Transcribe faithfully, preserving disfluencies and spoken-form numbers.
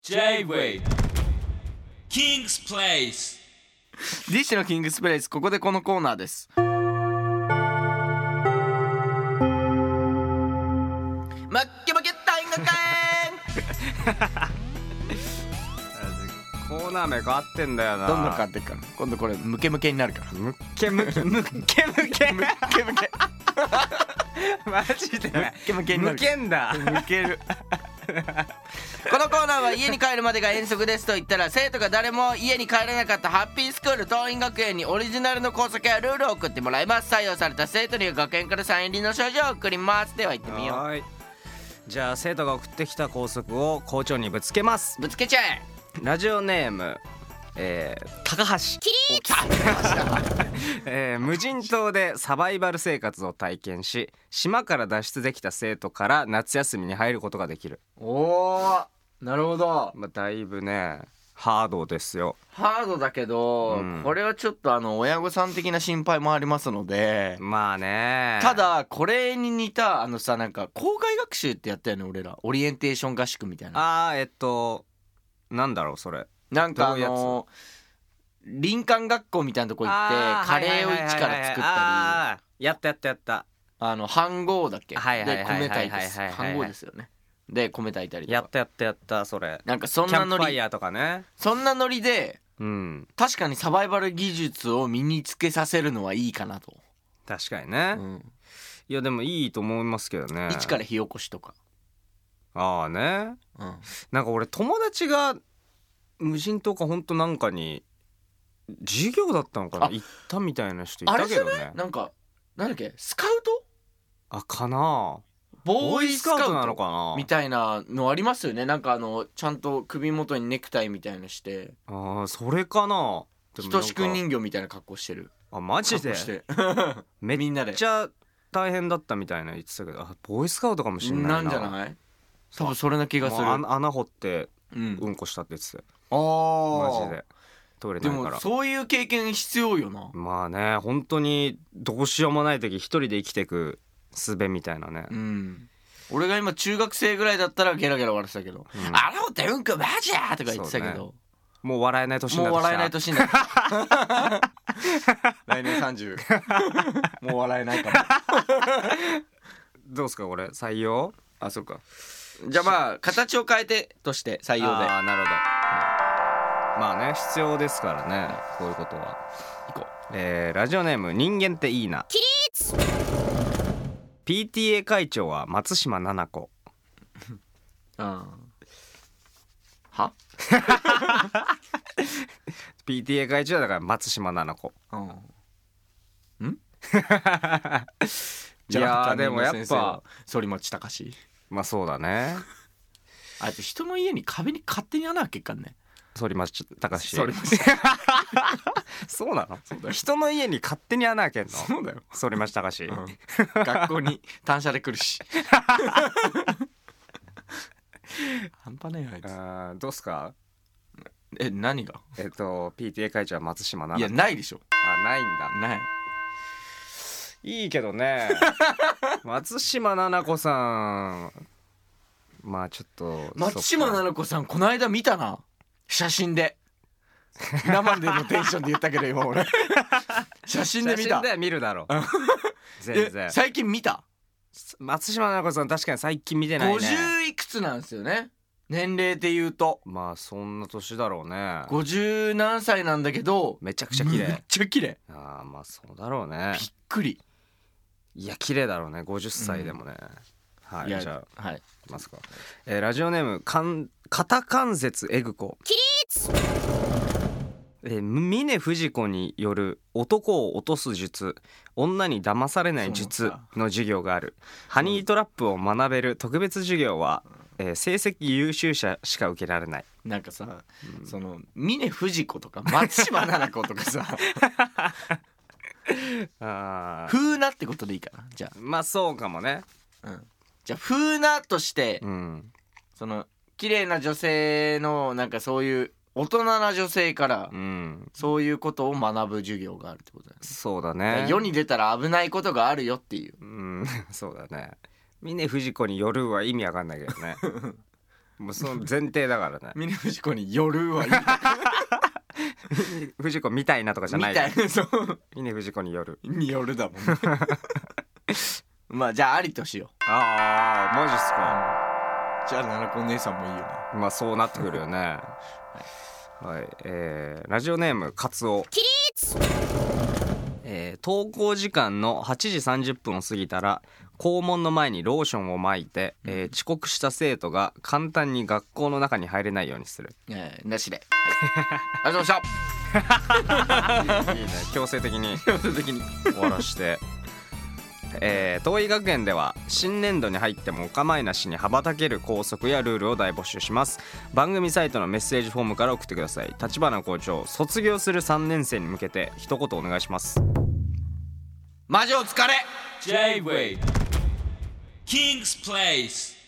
J-Wave King's Place ディッシュのキングスプレイス。ここでこのコーナーです。マッケマケタイガカコーナー名変わってんだよな。 どんどん変わっていくから。今度これムケムケになるから。 ムッケムケムッケムケムッケムケマジでムッケムケになるムケんだ。 ムケるこのコーナーは家に帰るまでが遠足ですと言ったら生徒が誰も家に帰れなかったハッピースクール桐蔭学園にオリジナルの校則やルールを送ってもらいます。採用された生徒には学園からサイン入りの賞状を送ります。では行ってみよう。 はい、じゃあ生徒が送ってきた校則を校長にぶつけます。 ぶつけちゃえ。 ラジオネーム、えー、高橋キリーえー、無人島でサバイバル生活を体験し島から脱出できた生徒から夏休みに入ることができる。 おー、なるほど。 まあ、だいぶねハードですよ。 ハードだけど、うん、これはちょっとあの親御さん的な心配もありますので。 まあね。 ただこれに似たあのさ、なんか校外学習ってやったよね俺ら。オリエンテーション合宿みたいな。 あーえっとなんだろうそれ。 なんかあの林間学校みたいなとこ行ってカレーを一から作ったり。やったやったやった。 あの飯盒だっけ、 はいはいではいはいはい米炊いて飯盒ですよね。で米炊いたりとかやったやったやったそれ。 なんかそんキャなノリンプファイヤーとかね。 そんなノリで、 うん、 確かにサバイバル技術を身につけさせるのはいいかなと。 確かにね、 うん、 いやでもいいと思いますけどね。 一から火起こしとか。 ああね、うん、なんか俺友達が無人島かほんとなんかに授業だったのかな行ったみたいな人いたけどね。 あれじゃない？なんかなんだっけスカウトあかなボーイスカウトなのかなみたいなのありますよね。なんかあのちゃんと首元にネクタイみたいなして。 ああそれかな。 ひとしくん人形みたいな格好してる。 あマジでめっちゃ大変だったみたいな言ってたけど、あボーイスカウトかもしんないな。 なんじゃない？多分それな気がする。 穴掘ってうんこしたって言ってたよ、うん、マジでトイレないから。 でもそういう経験必要よな。 まあね本当にどうしようもない時一人で生きていく術みたいなね、 うん、俺が今中学生ぐらいだったらゲラゲラ笑ってたけど、うん、あらほってうんこマジやとか言ってたけど、ね、 もう笑えない年になってきた。 もう笑えない年になってきた来年さんじゅうもう笑えないからどうすかこれ採用？ あそうか。じゃあまあ形を変えてとして採用で。 ああなるほど、はい、まあね必要ですからね、はい、こういうことは。 いこう、 えー、ラジオネーム人間っていいな。起立。 ピーティーエー 会長は松島菜々子あはピーティーエー 会長だから松島菜々子。 うんんいやでもやっぱ反町隆史。 まあそうだね。 あいつ人の家に壁に勝手に穴開けっかんね。 反町隆史。 反町そうなの？ そうだよ。 人の家に勝手に穴開けんの？ そうだよ。 反町隆史、うん、 学校に単車で来るし半端ねえあいつ。 あどうすか？ え何が？ えっと ピーティーエー 会長は松島菜々子。 いやないでしょ。 あないんだ。 ない。 いいけどね松島菜々子さんまあちょっと松島菜々子さんこの間見たな写真で生でのテンションで言ったけど今俺写真で見た。 写真では見るだろ全然。最近見た？ 松島菜々子さん確かに最近見てないね。 ごじゅういくつなんですよね年齢で言うと。 まあそんな年だろうね。 ごじゅう何歳なんだけどめちゃくちゃ綺麗。 めっちゃ綺麗。 ああまあそうだろうね。 びっくり。 いや綺麗だろうねごじゅっさいでもね、うん、はい。じゃあ、 はい、 いきますか。えー、ラジオネームかん肩関節えぐこ。起立。えー、峰不二子による男を落とす術、女に騙されない術の授業がある。ハニートラップを学べる特別授業は、えー、成績優秀者しか受けられない。 なんかさ、うん、その峰不二子とか松島菜々子とかさあ風なってことでいいかな。じゃあまあそうかもね、 うん、じゃあ風なとして、 うん、 その綺麗な女性のなんかそういう大人な女性から、うん、そういうことを学ぶ授業があるってことだよね。 そうだね。 世に出たら危ないことがあるよっていう、 うん、そうだね。峰不二子によるは意味わかんないけどねもうその前提だからね。 峰不二子に夜はいい藤子みたいなとかじゃないみたいな、そう峰藤子によるに夜だもんねまあじゃあありとしよう。 ああマジっすか。 じゃあ奈々子姉さんもいいよね。 まあそうなってくるよねはい、えー、ラジオネームカツオ起立、えー、登校時間のはちじさんじゅっぷんを過ぎたら校門の前にローションを撒いて、えー、遅刻した生徒が簡単に学校の中に入れないようにする。 えー、なしで、はい、ありがとうございましたいいね強制的に強制的に終わらしてえー、東医学園では新年度に入ってもお構いなしに羽ばたける校則やルールを大募集します。番組サイトのメッセージフォームから送ってください。立花校長、卒業するさんねん生に向けて一言お願いします。 マジお疲れ。 J-Wave King's Place